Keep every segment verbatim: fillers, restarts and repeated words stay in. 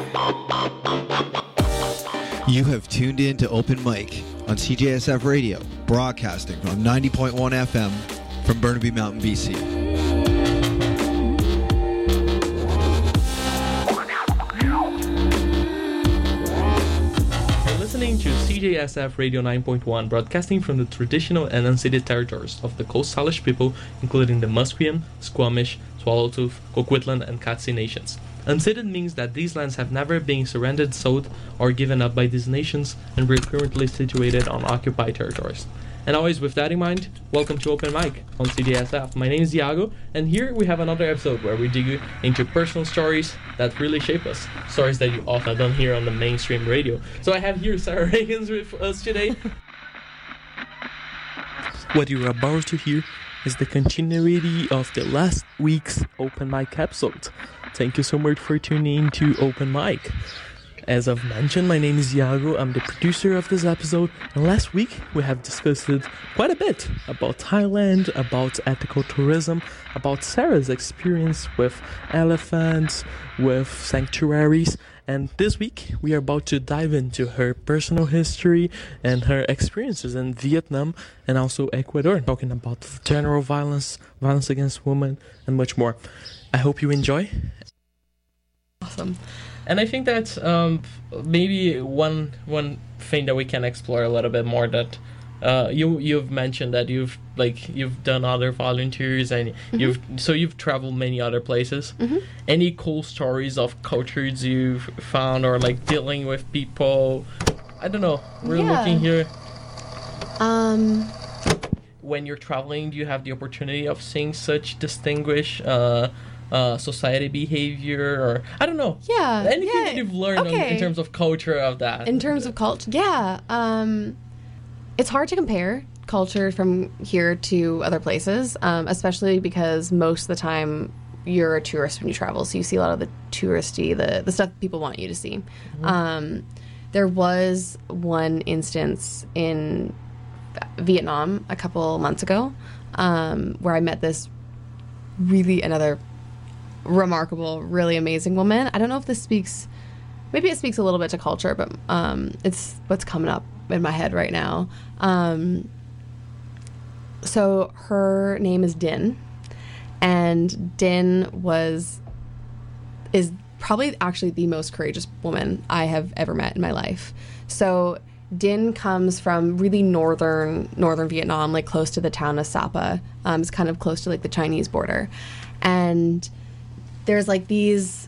You have tuned in to Open Mic on C J S F Radio, broadcasting from ninety point one F M from Burnaby Mountain, B C. You're listening to C J S F Radio nine point one, broadcasting from the traditional and unceded territories of the Coast Salish people, including the Musqueam, Squamish, Swallowtooth, Coquitlam, and Katzie nations. Unceded means that these lands have never been surrendered, sold, or given up by these nations, and we're currently situated on occupied territories. And always with that in mind, welcome to Open Mic on C D S F. My name is Iago, and here we have another episode where we dig into personal stories that really shape us. Stories that you often don't hear on the mainstream radio. So I have here Sarah Reagans with us today. What you're about to hear is the continuity of the last week's Open Mic episode. Thank you so much for tuning in to Open Mic. As I've mentioned, my name is Iago, I'm the producer of this episode, and last week we have discussed quite a bit about Thailand, about ethical tourism, about Sarah's experience with elephants, with sanctuaries, and this week we are about to dive into her personal history and her experiences in Vietnam and also Ecuador, talking about general violence, violence against women, and much more. I hope you enjoy. Awesome. And I think that um, maybe one one thing that we can explore a little bit more that uh, you you've mentioned that you've like you've done other volunteers and mm-hmm. you've so you've traveled many other places. Mm-hmm. Any cool stories of cultures you've found or like dealing with people? I don't know. We're yeah. looking here. Um. When you're traveling, do you have the opportunity of seeing such distinguished uh, uh, society behavior, or I don't know? Yeah, anything yeah. that you've learned okay. on, in terms of culture of that. In terms of culture, yeah. Um, it's hard to compare culture from here to other places, um, especially because most of the time you're a tourist when you travel, so you see a lot of the touristy, the the stuff people want you to see. Mm-hmm. Um, there was one instance in Vietnam a couple months ago um, where I met this really another remarkable, really amazing woman. I don't know if this speaks, maybe it speaks a little bit to culture, but um, it's what's coming up in my head right now. Um, so her name is Din, and Din was is probably actually the most courageous woman I have ever met in my life. So Din comes from really northern northern Vietnam, like close to the town of Sapa. Um, it's kind of close to like the Chinese border, and there's like these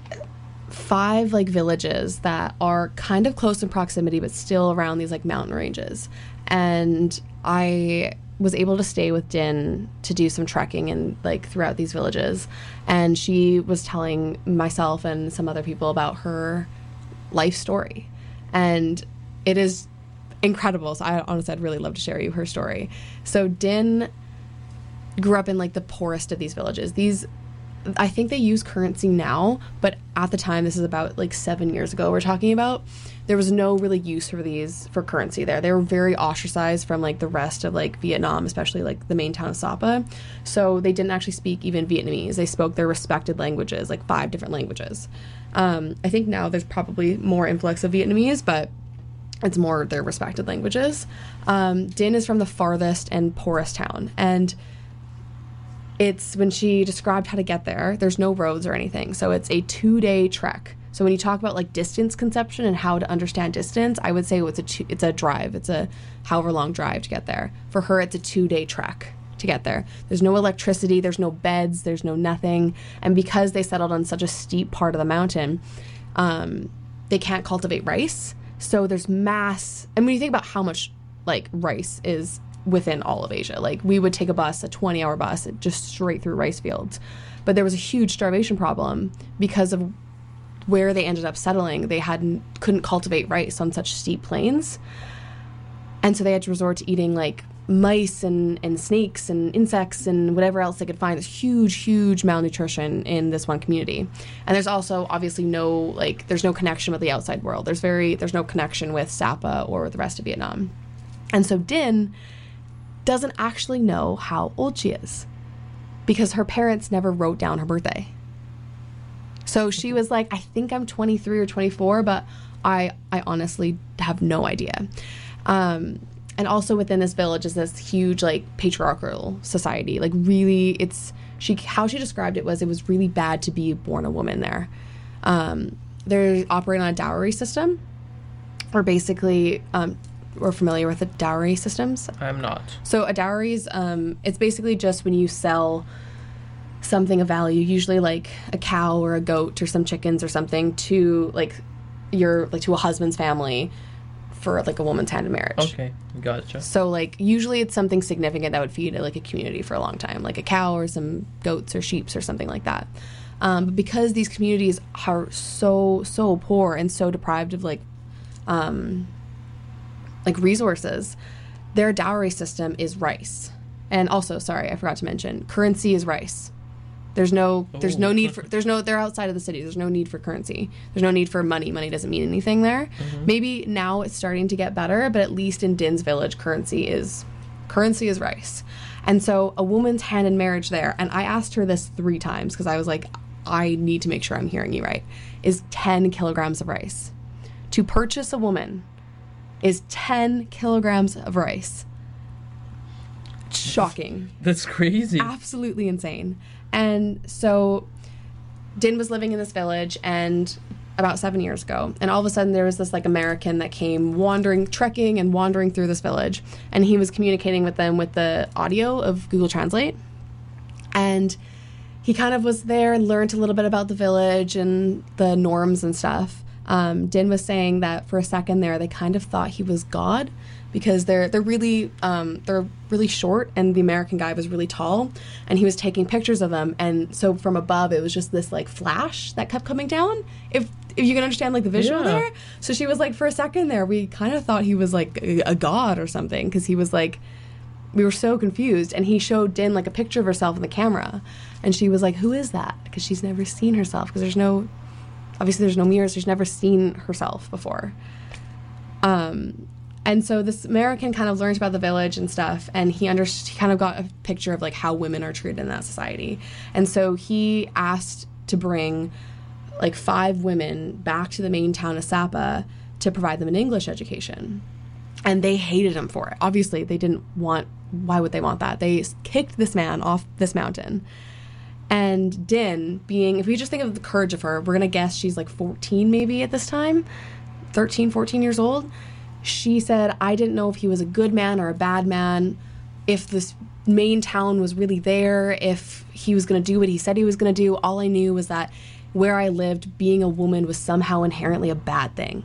five like villages that are kind of close in proximity, but still around these like mountain ranges. And I was able to stay with Din to do some trekking and like throughout these villages, and she was telling myself and some other people about her life story, and it is incredible. So I honestly, I'd really love to share you her story. So Din grew up in like the poorest of these villages. These, I think they use currency now, but at the time, this is about like seven years ago we're talking about, there was no really use for these, for currency there. They were very ostracized from like the rest of like Vietnam, especially like the main town of Sapa. So they didn't actually speak even Vietnamese. They spoke their respected languages, like five different languages. Um, I think now there's probably more influx of Vietnamese, but it's more their respected languages. Um, Din is from the farthest and poorest town. And it's, when she described how to get there, there's no roads or anything. So it's a two-day trek. So when you talk about like distance conception and how to understand distance, I would say it's a two, it's a drive. It's a however long drive to get there. For her, it's a two-day trek to get there. There's no electricity. There's no beds. There's no nothing. And because they settled on such a steep part of the mountain, um, they can't cultivate rice. So there's mass, and when you think about how much like rice is within all of Asia, like we would take a bus, a twenty hour bus, just straight through rice fields. But there was a huge starvation problem because of where they ended up settling. They hadn't, couldn't cultivate rice on such steep plains. And so they had to resort to eating like mice and, and snakes and insects and whatever else they could find. There's huge, huge malnutrition in this one community. And there's also obviously no, like, there's no connection with the outside world. There's very, there's no connection with Sapa or the rest of Vietnam. And so Din doesn't actually know how old she is because her parents never wrote down her birthday. So she was like, I think I'm twenty-three or twenty-four, but I I honestly have no idea. Um, and also within this village is this huge like patriarchal society. Like really, it's she how she described it was it was really bad to be born a woman there. Um, they're operating on a dowry system, or basically, um, we're familiar with the dowry systems. I'm not. So a dowry is um, it's basically just when you sell something of value, usually like a cow or a goat or some chickens or something, to like your like to a husband's family for like a woman's hand in marriage. Okay, gotcha. So like usually it's something significant that would feed like a community for a long time, like a cow or some goats or sheep or something like that. Um, but because these communities are so so poor and so deprived of like um, like resources, their dowry system is rice. And also, sorry, I forgot to mention, currency is rice. There's no, there's no need for, there's no, they're outside of the city. There's no need for currency. There's no need for money. Money doesn't mean anything there. Mm-hmm. Maybe now it's starting to get better, but at least in Din's village, currency is, currency is rice. And so a woman's hand in marriage there, and I asked her this three times because I was like, I need to make sure I'm hearing you right, is ten kilograms of rice. To purchase a woman is ten kilograms of rice. Shocking. That's crazy. Absolutely insane. And so Din was living in this village and about seven years ago, and all of a sudden there was this like American that came wandering, trekking and wandering through this village, and he was communicating with them with the audio of Google Translate. And he kind of was there and learned a little bit about the village and the norms and stuff. Um, Din was saying that for a second there, they kind of thought he was God, because they're they're really um, they're really short, and the American guy was really tall, and he was taking pictures of them, and so from above it was just this like flash that kept coming down. If if you can understand like the visual Yeah. there, so she was like, for a second there, we kind of thought he was like a, a god or something, because he was like, we were so confused, and he showed Din like a picture of herself in the camera, and she was like, who is that? Because she's never seen herself, because there's no, obviously there's no mirrors, she's never seen herself before. Um, and so this American kind of learned about the village and stuff, and he, under- he kind of got a picture of like how women are treated in that society. And so he asked to bring like five women back to the main town of Sapa to provide them an English education. And they hated him for it. Obviously, they didn't want, why would they want that? They kicked this man off this mountain. And Din, being, if we just think of the courage of her, we're going to guess she's like fourteen maybe at this time, thirteen, fourteen years old. She said, I didn't know if he was a good man or a bad man, if this main town was really there, if he was going to do what he said he was going to do. All I knew was that where I lived, being a woman was somehow inherently a bad thing.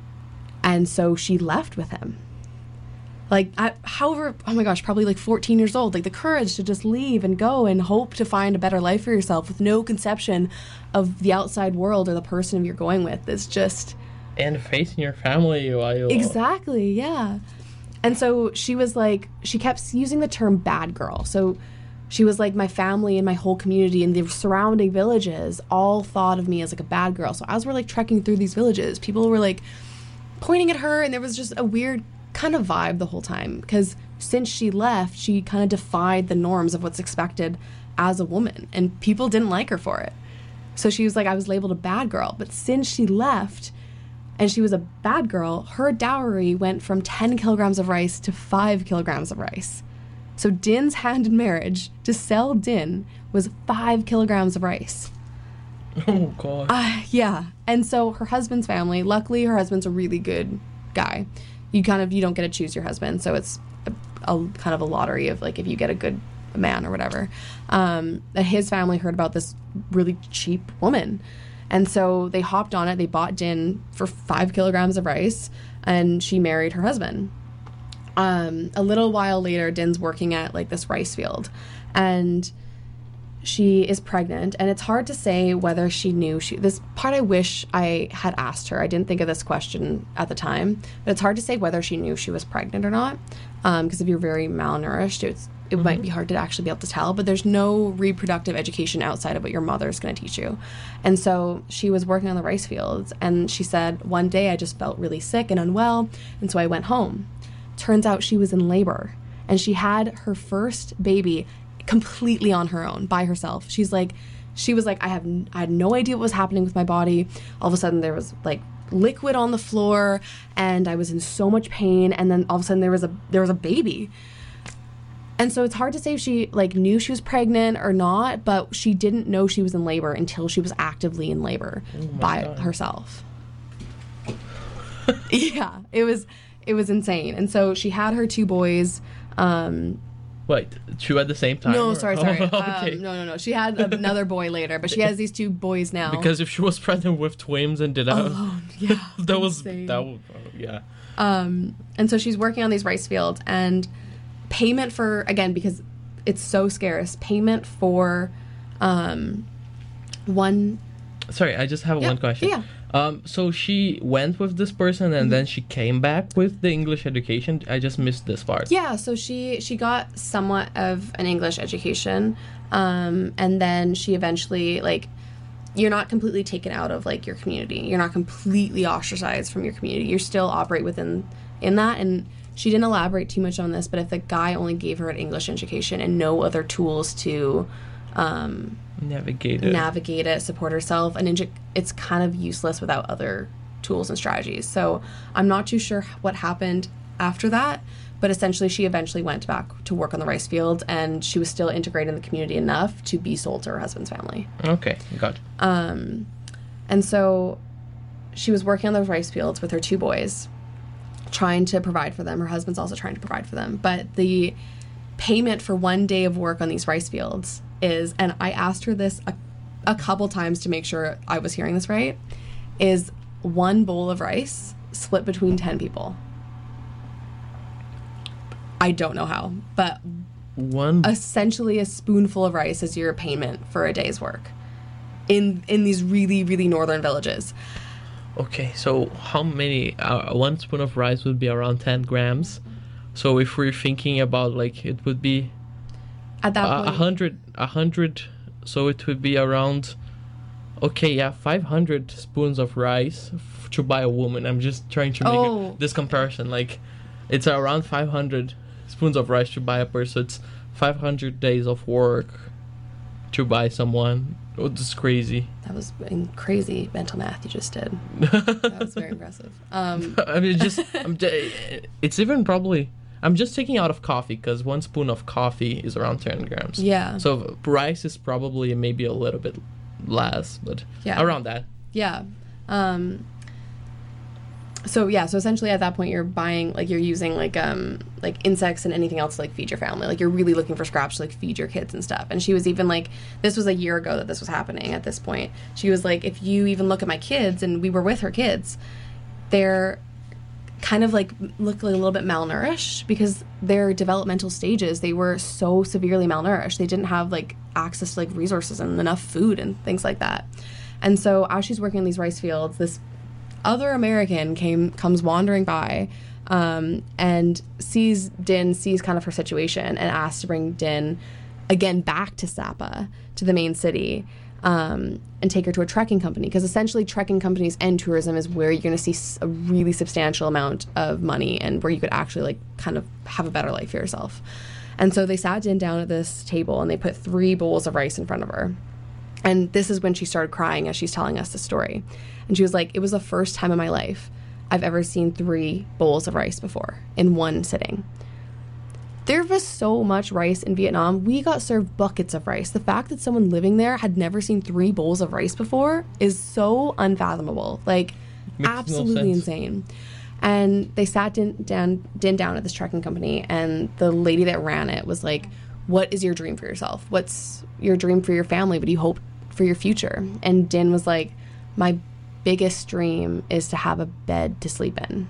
And so she left with him. Like, I, however, oh my gosh, probably like fourteen years old. Like, the courage to just leave and go and hope to find a better life for yourself with no conception of the outside world or the person you're going with is just... And facing your family while you... Exactly, yeah. And so she was like, she kept using the term bad girl. So she was like, my family and my whole community and the surrounding villages all thought of me as like a bad girl. So as we're like trekking through these villages, people were like pointing at her, and there was just a weird kind of vibe the whole time, because since she left, she kind of defied the norms of what's expected as a woman, and people didn't like her for it. So she was like, I was labeled a bad girl. But since she left and she was a bad girl, her dowry went from ten kilograms of rice to five kilograms of rice. So Din's hand in marriage to sell Din was five kilograms of rice. Oh, God. Uh, yeah. And so her husband's family, luckily her husband's a really good guy. You kind of, you don't get to choose your husband. So it's a, a kind of a lottery of like, if you get a good man or whatever. Um, that his family heard about this really cheap woman. And so they hopped on it. They bought Din for five kilograms of rice, and she married her husband. Um, a little while later, Din's working at like this rice field, and she is pregnant, and it's hard to say whether she knew she, this part I wish I had asked her. I didn't think of this question at the time, but it's hard to say whether she knew she was pregnant or not. Um, because if you're very malnourished, it's, it mm-hmm. might be hard to actually be able to tell, but there's no reproductive education outside of what your mother's going to teach you. And so she was working on the rice fields, and she said, one day I just felt really sick and unwell, and so I went home. Turns out she was in labor, and she had her first baby completely on her own, by herself. She's like, she was like, I have n- I had no idea what was happening with my body. All of a sudden there was like liquid on the floor and I was in so much pain, and then all of a sudden there was a there was a baby. And so it's hard to say if she like knew she was pregnant or not, but she didn't know she was in labor until she was actively in labor oh by God. herself. Yeah, it was it was insane. And so she had her two boys. Um, Wait, two at the same time? no, or- sorry, sorry. Oh, okay. um, no, no, no. She had another boy later, but she has these two boys now. Because if she was pregnant with twins and did that, Alone, yeah, that was insane. that was yeah. Um, and so she's working on these rice fields, and payment for, again, because it's so scarce, payment for um, one. Sorry, I just have Yeah, one question. yeah. Um, so she went with this person and then she came back with the English education. I just missed this part. Yeah, so she she got somewhat of an English education, um, and then she eventually, like, you're not completely taken out of like your community. You're not completely ostracized from your community. You still operate within in that. And she didn't elaborate too much on this, but if the guy only gave her an English education and no other tools to um, Navigate it. navigate it, support herself, and inj- it's kind of useless without other tools and strategies. So I'm not too sure what happened after that, but essentially she eventually went back to work on the rice fields, and she was still integrated in the community enough to be sold to her husband's family. Okay, got it. Um, and so she was working on those rice fields with her two boys, trying to provide for them. Her husband's also trying to provide for them. But the payment for one day of work on these rice fields is, and I asked her this a, a couple times to make sure I was hearing this right, is one bowl of rice split between ten people. I don't know how, but One. essentially a spoonful of rice is your payment for a day's work in in these really, really northern villages. Okay, so how many? Uh, one spoon of rice would be around ten grams. So if we're thinking about like it would be At that a point, a hundred, a hundred. So it would be around. Okay, yeah, five hundred spoons of rice f- to buy a woman. I'm just trying to make Oh. a, this comparison. Like, it's around five hundred spoons of rice to buy a person. It's five hundred days of work to buy someone. Oh, that's crazy. that was in- crazy mental math you just did. That was very impressive. Um, I mean, just I'm, j- it's even probably. I'm just taking out of coffee because one spoon of coffee is around ten grams. yeah, So rice is probably maybe a little bit less, but Yeah. around that. yeah. Um, so yeah, so essentially at that point you're buying, like, you're using like um like insects and anything else to like feed your family. Like, you're really looking for scraps to like feed your kids and stuff. And she was even like, this was a year ago that this was happening at this point. She was like, if you even look at my kids, and we were with her kids, they're kind of like look like a little bit malnourished because their developmental stages, they were so severely malnourished. They didn't have like access to like resources and enough food and things like that. And so as she's working in these rice fields, this other American came comes wandering by um, and sees Din, sees kind of her situation, and asks to bring Din again back to Sapa, to the main city, um, and take her to a trekking company, because essentially trekking companies and tourism is where you're going to see s- a really substantial amount of money, and where you could actually like kind of have a better life for yourself. And so they sat Din down at this table and they put three bowls of rice in front of her. And this is when she started crying as she's telling us the story. And she was like, it was the first time in my life I've ever seen three bowls of rice before in one sitting. There was so much rice in Vietnam. We got served buckets of rice. The fact that someone living there had never seen three bowls of rice before is so unfathomable. Like, Makes no absolutely sense. insane. And they sat Din down, Din down at this trekking company, and the lady that ran it was like, what is your dream for yourself? What's your dream for your family? What do you hope for your future? And Din was like, my biggest dream is to have a bed to sleep in.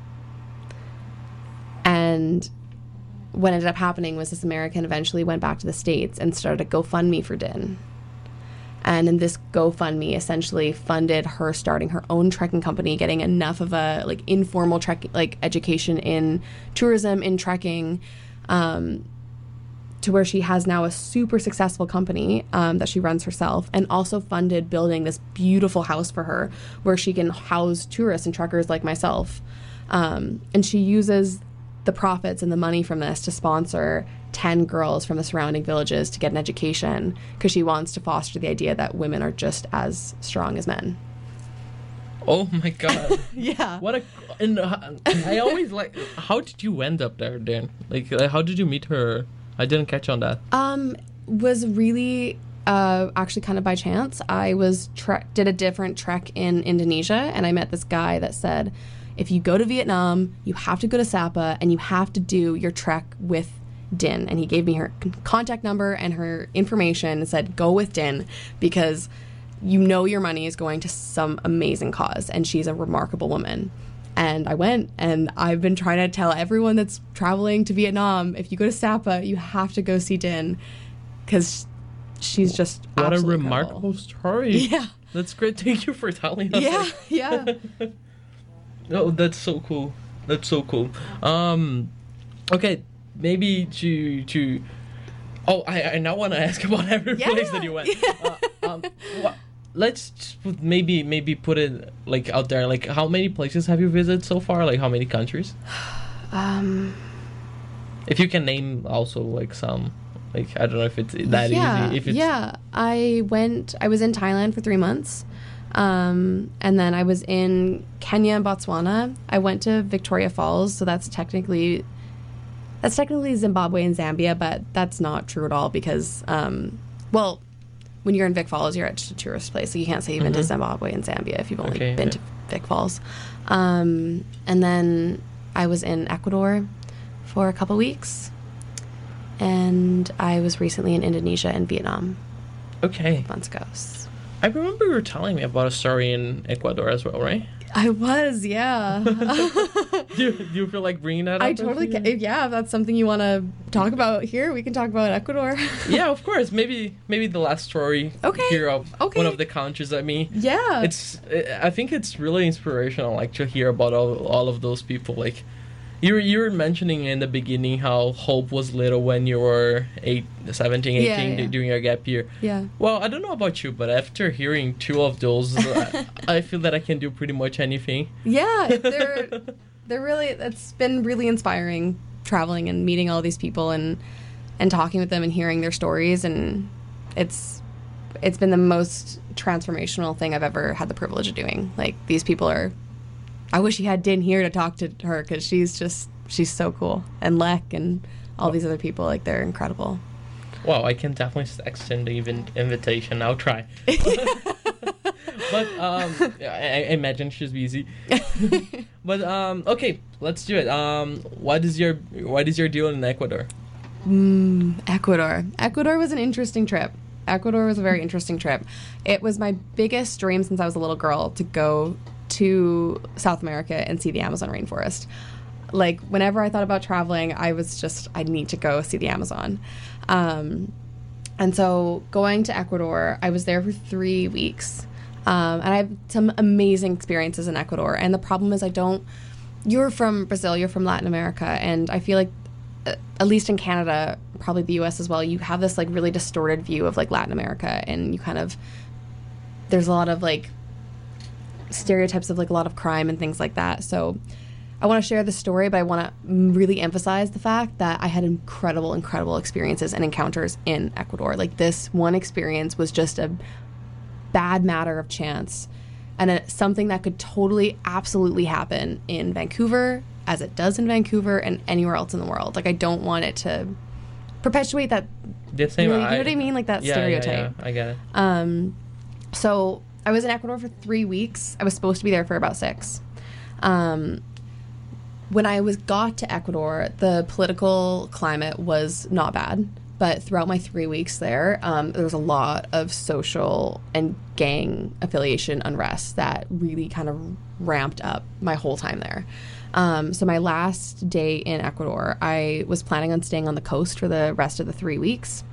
And what ended up happening was this American eventually went back to the States and started a GoFundMe for Din. And in this GoFundMe essentially funded her starting her own trekking company, getting enough of a like informal trek like education in tourism, in trekking, um, to where she has now a super successful company um, that she runs herself, and also funded building this beautiful house for her where she can house tourists and trekkers like myself. Um, and she uses the profits and the money from this to sponsor ten girls from the surrounding villages to get an education, because she wants to foster the idea that women are just as strong as men. Oh my god. Yeah. What a and uh, I always like, how did you end up there then? Like, uh, how did you meet her? I didn't catch on that. Um was really uh actually kind of by chance. I was tre- did a different trek in Indonesia, and I met this guy that said, if you go to Vietnam, you have to go to Sapa and you have to do your trek with Din. And he gave me her contact number and her information and said, go with Din, because you know your money is going to some amazing cause, and she's a remarkable woman. And I went, and I've been trying to tell everyone that's traveling to Vietnam, if you go to Sapa, you have to go see Din, because she's just what a absolutely remarkable incredible. story. Yeah. That's great. Thank you for telling us. Yeah, yeah. Oh, that's so cool. That's so cool. Um, okay, maybe to to. Oh, I I now want to ask about every Yeah. place that you went. Uh, um, wha- let's just put, maybe maybe put it like out there. Like, how many places have you visited so far? Like, how many countries? Um. If you can name also like some. Like, I don't know if it's that yeah, easy. If it's yeah. I went. I was in Thailand for three months, um, and then I was in Kenya and Botswana. I went to Victoria Falls, so that's technically that's technically Zimbabwe and Zambia, but that's not true at all because, um, well, when you're in Vic Falls, you're at a tourist place, so you can't say you've been to Mhm. Zimbabwe and Zambia if you've only Okay, been yeah. to Vic Falls. Um, and then I was in Ecuador for a couple weeks. And I was recently in Indonesia and Vietnam Okay. months ago. I remember you were telling me about a story in Ecuador as well, right? I was, yeah. do, you, do you feel like bringing that up? I if totally you- can. Yeah, if that's something you want to talk about here, we can talk about Ecuador. Yeah, of course. Maybe maybe the last story Okay, here of okay. one of the countries. I mean, Yeah. it's. I think it's really inspirational, like to hear about all, all of those people. Like, you were you were mentioning in the beginning how hope was little when you were eight, seventeen, Yeah, eighteen yeah. during your gap year. Yeah. Well, I don't know about you, but after hearing two of those, I, I feel that I can do pretty much anything. Yeah, they're they're really. It's been really inspiring traveling and meeting all these people and and talking with them and hearing their stories, and it's it's been the most transformational thing I've ever had the privilege of doing. Like, these people are. I wish you had Din here to talk to her, because she's just she's so cool, and Lek and all these other people, like, they're incredible. Wow, I can definitely s- extend the even invitation. I'll try. But um, I, I imagine she's busy. But um, okay, let's do it. Um, what is your what is your deal in Ecuador? Mm, Ecuador. Ecuador was an interesting trip. Ecuador was a very interesting trip. It was my biggest dream since I was a little girl to go to South America and see the Amazon rainforest. Like, whenever I thought about traveling, I was just, I need to go see the Amazon. Um, and so going to Ecuador, I was there for three weeks. Um, and I have some amazing experiences in Ecuador. And the problem is I don't, you're from Brazil, you're from Latin America, and I feel like, uh, at least in Canada, probably the U S as well, you have this like really distorted view of like Latin America, and you kind of, there's a lot of like stereotypes of like a lot of crime and things like that. So I want to share the story, but I want to really emphasize the fact that I had incredible, incredible experiences and encounters in Ecuador. Like, this one experience was just a bad matter of chance, and a, something that could totally, absolutely happen in Vancouver, as it does in Vancouver, and anywhere else in the world. Like, I don't want it to perpetuate that. The same. You know, you know what I mean? Like that yeah, stereotype. Yeah, yeah, I get it. Um, so I was in Ecuador for three weeks. I was supposed to be there for about six. Um, when I was got to Ecuador, the political climate was not bad. But throughout my three weeks there, um, there was a lot of social and gang affiliation unrest that really kind of ramped up my whole time there. Um, so my last day in Ecuador, I was planning on staying on the coast for the rest of the three weeks.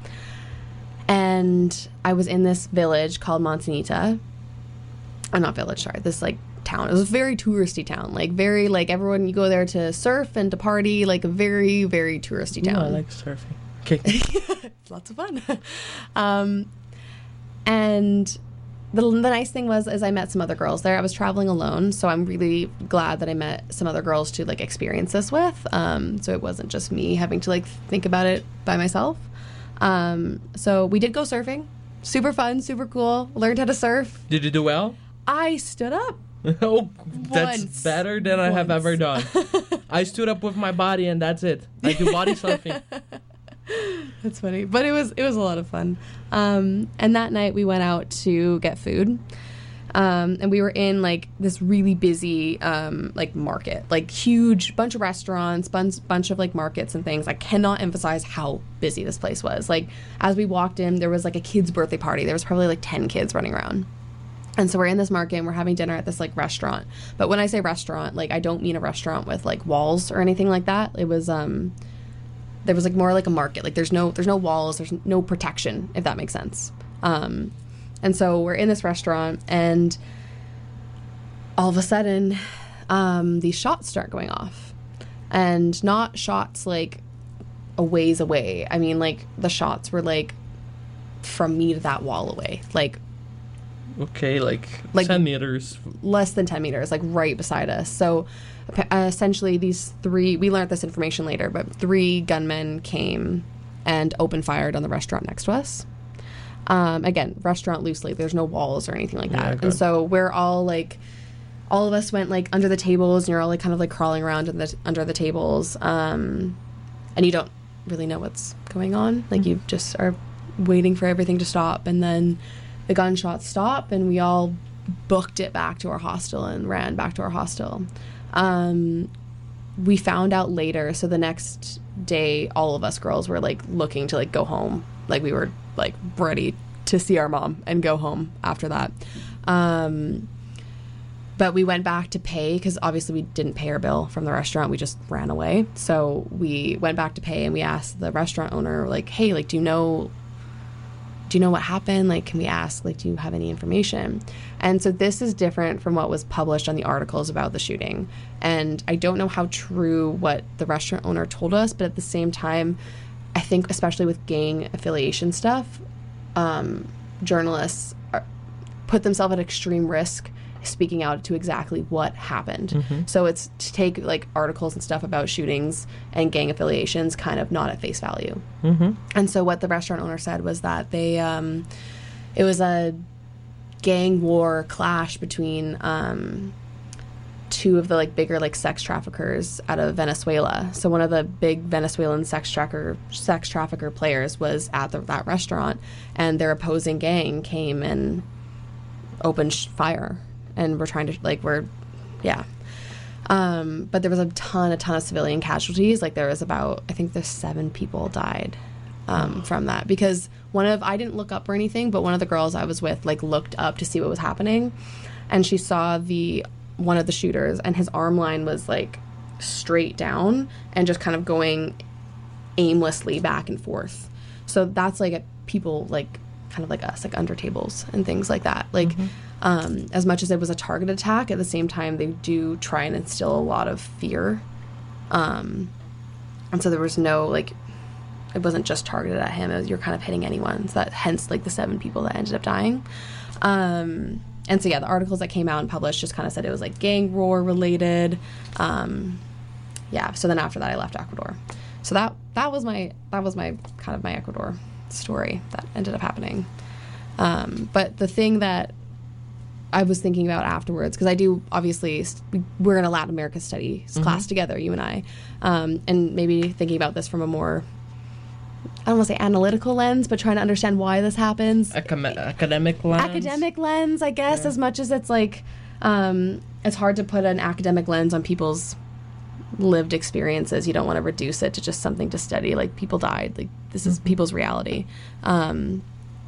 And I was in this village called Montanita. Oh, not village, sorry. This, like, town. It was a very touristy town. Like, very, like, everyone, you go there to surf and to party. Like, a very, very touristy Ooh, town. I like surfing. Okay. It's lots of fun. um, and the, the nice thing was is I met some other girls there. I was traveling alone, so I'm really glad that I met some other girls to like experience this with. Um, so it wasn't just me having to like think about it by myself. Um, so we did go surfing. Super fun, super cool. Learned how to surf. Did you do well? I stood up. Oh, that's Once. better than I have Once. ever done. I stood up with my body and that's it. I do body surfing. That's funny, but it was it was a lot of fun. Um, and that night we went out to get food, um, and we were in like this really busy um, like market, like huge bunch of restaurants, bunch bunch of like markets and things. I cannot emphasize how busy this place was. Like as we walked in, there was like a kid's birthday party. There was probably like ten kids running around. And so we're in this market and we're having dinner at this like restaurant. But when I say restaurant, like I don't mean a restaurant with like walls or anything like that. It was um there was like more like a market. Like there's no there's no walls, there's no protection, if that makes sense. Um and so we're in this restaurant and all of a sudden um these shots start going off. And not shots like a ways away. I mean like the shots were like from me to that wall away. Like Okay, like, Like- ten meters. less than ten meters, like right beside us. So uh, essentially these three, we learned this information later, but three gunmen came and opened fired on the restaurant next to us. Um, again, restaurant loosely, there's no walls or anything like that. Yeah, and good. so we're all like, all of us went like under the tables and you're all like kind of like crawling around under the, under the tables. Um, and you don't really know what's going on. Like you just are waiting for everything to stop. And then the gunshots stop and we all booked it back to our hostel and ran back to our hostel. Um, we found out later, so the next day all of us girls were like looking to like go home. Like we were like ready to see our mom and go home after that. Um, but we went back to pay because obviously we didn't pay our bill from the restaurant. We just ran away. So we went back to pay and we asked the restaurant owner like, hey, like, do you know do you know what happened? Like, can we ask, like, do you have any information? And so this is different from what was published on the articles about the shooting. And I don't know how true what the restaurant owner told us, but at the same time, I think especially with gang affiliation stuff, um, journalists are, put themselves at extreme risk speaking out to exactly what happened. Mm-hmm. So it's to take like articles and stuff about shootings and gang affiliations kind of not at face value. Mm-hmm. And so what the restaurant owner said was that they, um, it was a gang war clash between um, two of the like bigger like sex traffickers out of Venezuela. So one of the big Venezuelan sex tracker sex trafficker players was at the, that restaurant, and their opposing gang came and opened sh- fire, and we're trying to like we're, yeah. Um, but there was a ton, a ton of civilian casualties. Like there was about, I think there's seven people died um, from that. Because one of, I didn't look up or anything, but one of the girls I was with like looked up to see what was happening, and she saw the one of the shooters, and his arm line was like straight down and just kind of going aimlessly back and forth. So that's like a, people like kind of like us, like under tables and things like that. Like. Mm-hmm. Um, as much as it was a target attack, at the same time, they do try and instill a lot of fear. Um, and so there was no, like, it wasn't just targeted at him. It was, you're kind of hitting anyone. So that, hence, like, the seven people that ended up dying. Um, and so, yeah, the articles that came out and published just kind of said it was, like, gang war related. Um, yeah, so then after that, I left Ecuador. So that that was my, that was my, kind of my Ecuador story that ended up happening. Um, but the thing that I was thinking about afterwards, because I do, obviously, we're in a Latin America studies mm-hmm. class together, you and I, um, and maybe thinking about this from a more, I don't want to say analytical lens, but trying to understand why this happens. Acam- academic lens? Academic lens, I guess, yeah. As much as it's like, um, it's hard to put an academic lens on people's lived experiences. You don't want to reduce it to just something to study. Like, people died. Like, this is mm-hmm. people's reality. Um,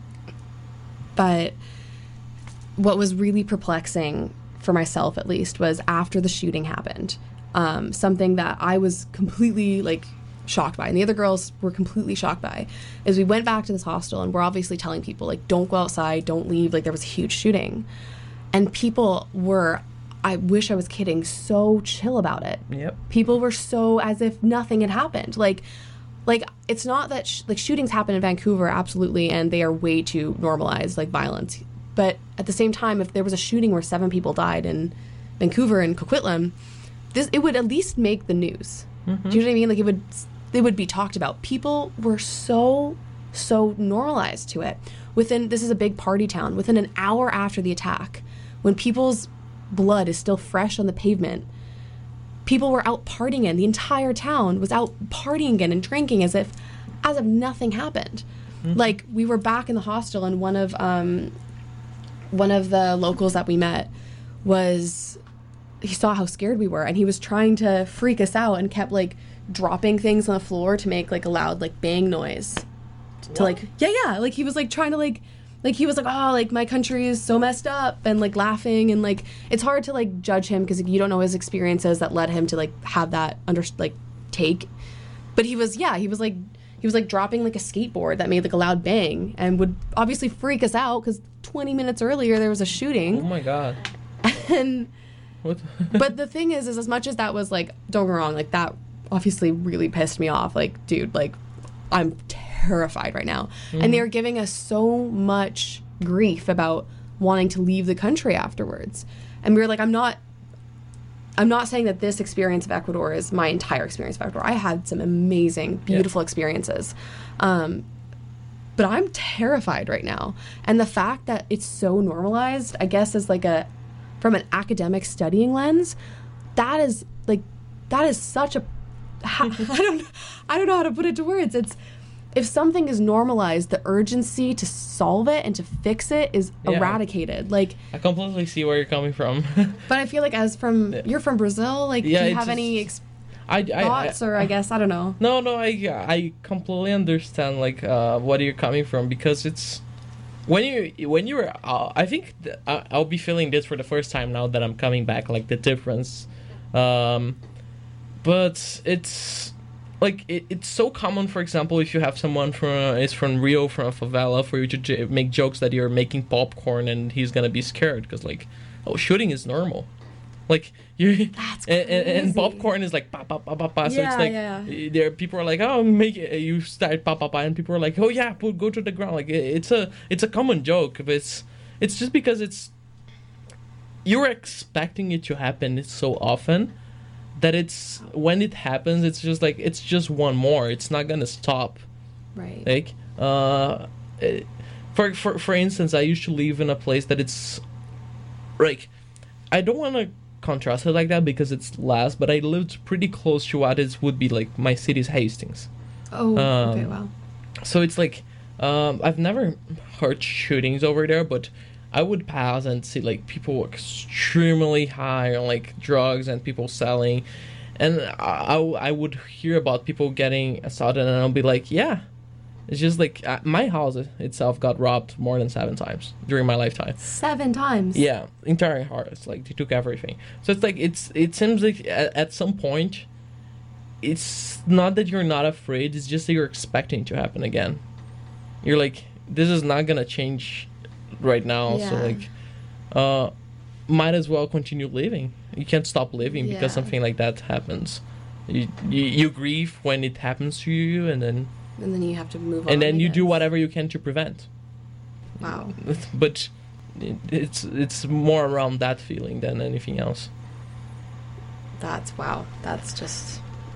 but... what was really perplexing for myself, at least, was after the shooting happened, um, something that I was completely like shocked by, and the other girls were completely shocked by, is we went back to this hostel and we're obviously telling people like, don't go outside, don't leave, like there was a huge shooting, and people were, I wish I was kidding, so chill about it. Yep. People were so as if nothing had happened. Like, like it's not that sh- like shootings happen in Vancouver, absolutely, and they are way too normalized, like violence But at the same time, if there was a shooting where seven people died in Vancouver and Coquitlam, this it would at least make the news. Mm-hmm. Do you know what I mean? Like it would, it would be talked about. People were so, so normalized to it. Within, this is a big party town. Within an hour after the attack, when people's blood is still fresh on the pavement, people were out partying again. The entire town was out partying again and drinking as if, as if nothing happened. Mm-hmm. Like we were back in the hostel, and one of um, one of the locals that we met was, he saw how scared we were, and he was trying to freak us out and kept like dropping things on the floor to make like a loud like bang noise. To like yeah yeah like he was like trying to like like he was like oh like my country is so messed up and like laughing, and like it's hard to like judge him because you don't know his experiences that led him to like have that under like take, but he was yeah he was like he was like dropping like a skateboard that made like a loud bang and would obviously freak us out because twenty minutes earlier there was a shooting. Oh my god. And what? But the thing is is as much as that was like, don't get me wrong, like that obviously really pissed me off, like dude, like I'm terrified right now. Mm-hmm. And they were giving us so much grief about wanting to leave the country afterwards. And we were like, I'm not I'm not saying that this experience of Ecuador is my entire experience of Ecuador. I had some amazing, beautiful yeah. experiences. Um, but I'm terrified right now. And the fact that it's so normalized, I guess, is like a, from an academic studying lens, that is like, that is such a, I don't, I don't know how to put it to words. It's, if something is normalized, the urgency to solve it and to fix it is yeah. eradicated. Like, I completely see where you're coming from. But I feel like as from, you're from Brazil, like, yeah, do you have any ex- I, I, thoughts, I, or I guess, I don't know. No, no, I, I completely understand, like, uh, what you're coming from, because it's, when you, when you were, uh, I think th- I, I'll be feeling this for the first time now that I'm coming back, like, the difference. Um, but it's, like, it, it's so common, for example, if you have someone from uh, is from Rio, from a favela, for you to j- make jokes that you're making popcorn and he's gonna be scared because, like, oh, shooting is normal. Like, you That's and, and, and popcorn is like pa pa pa pa pa. So yeah, it's like yeah. there people are like, oh, make it, you start pa pa pa, and people are like, oh yeah, put, go to the ground. Like, it, it's a it's a common joke, but it's it's just because it's you're expecting it to happen so often that it's when it happens, it's just like it's just one more. It's not gonna stop. Right. Like, uh, it, for for for instance, I used to live in a place that it's like, I don't want to contrast it like that because it's less, but I lived pretty close to what is would be like my city's Hastings. Oh, um, okay, wow. So it's like, um, I've never heard shootings over there, but I would pass and see like people extremely high on like drugs and people selling, and I, I would hear about people getting assaulted, and I'll be like, yeah, it's just like uh, my house itself got robbed more than seven times during my lifetime. Seven times. Yeah, entire house, like they took everything. So it's like it's it seems like at, at some point, it's not that you're not afraid; it's just that you're expecting it to happen again. You're like, this is not gonna change right now, yeah. So like uh might as well continue living. You can't stop living yeah. because something like that happens. You, you you grieve when it happens to you, and then and then you have to move on, and then you do whatever you can to prevent. Wow. But it, it's it's more around that feeling than anything else. That's wow that's just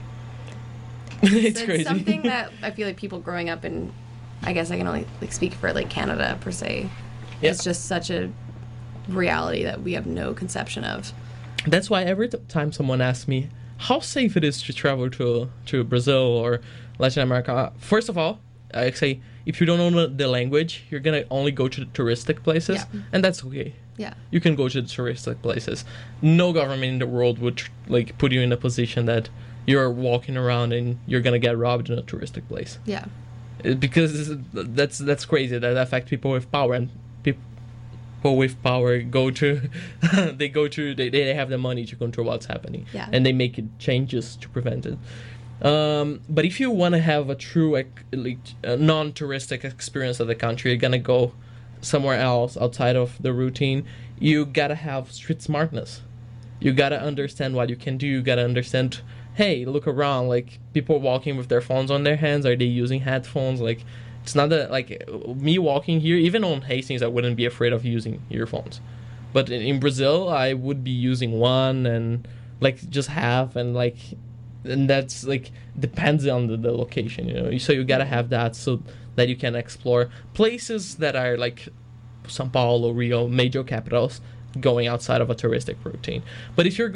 it's so crazy. It's something that I feel like people growing up in, I guess I can only like speak for like Canada per se. Yeah. It's just such a reality that we have no conception of. That's why every t- time someone asks me how safe it is to travel to to Brazil or Latin America, first of all, I say if you don't know the language, you're gonna only go to the touristic places, yeah. and that's okay. Yeah, you can go to the touristic places. No government in the world would tr- like put you in a position that you're walking around and you're gonna get robbed in a touristic place. Yeah, because that's that's crazy. That affects people with power, and people with power go to they go to they, they have the money to control what's happening, yeah. and they make it changes to prevent it. Um, but if you want to have a true like, uh, non-touristic experience of the country, you're gonna go somewhere else outside of the routine. You gotta have street smartness. You gotta understand what you can do. You gotta understand, hey, look around, like people walking with their phones on their hands, are they using headphones? Like, It's not that, like, me walking here, even on Hastings, I wouldn't be afraid of using earphones. But in, in Brazil, I would be using one and, like, just have, and, like, and that's, like, depends on the, the location, you know. So you gotta have that so that you can explore places that are, like, São Paulo, Rio, major capitals, going outside of a touristic routine. But if you're